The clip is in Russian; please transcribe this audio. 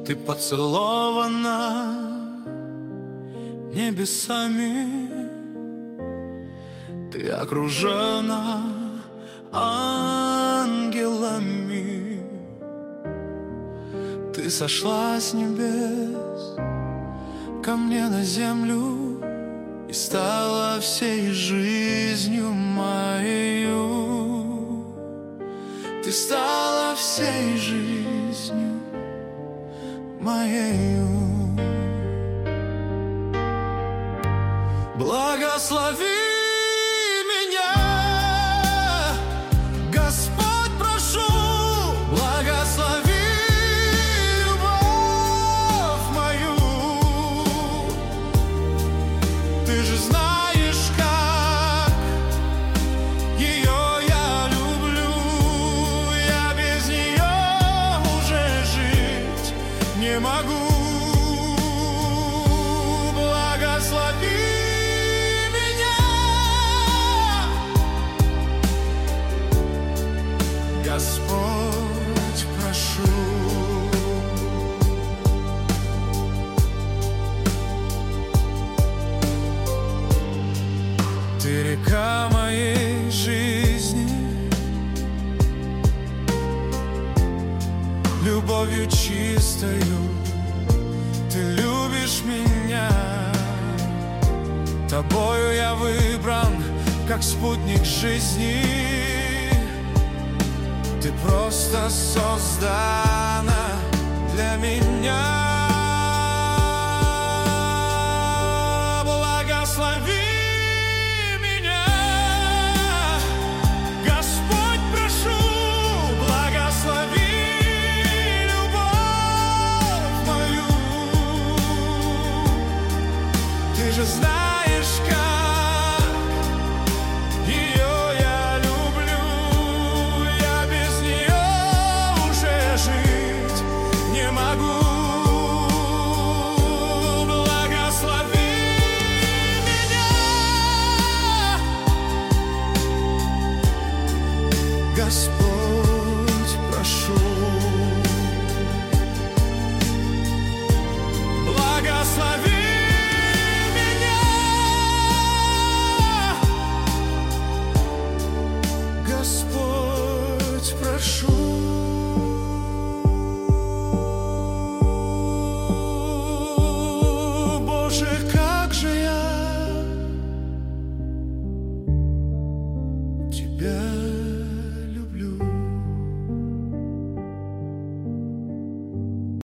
Ты поцелована небесами, ты окружена ангелами. Ты сошла с небес ко мне на землю и стала всей жизнью моею. Ты стала всей жизнью моею. Благослови меня, Господь, прошу, благослови любовь мою. Ты же знаешь, как ее я люблю. Я без нее уже жить не могу. Благослови Господь, прошу. Ты река моей жизни, любовью чистою ты любишь меня. Тобою я выбран, как спутник жизни. Ты просто создай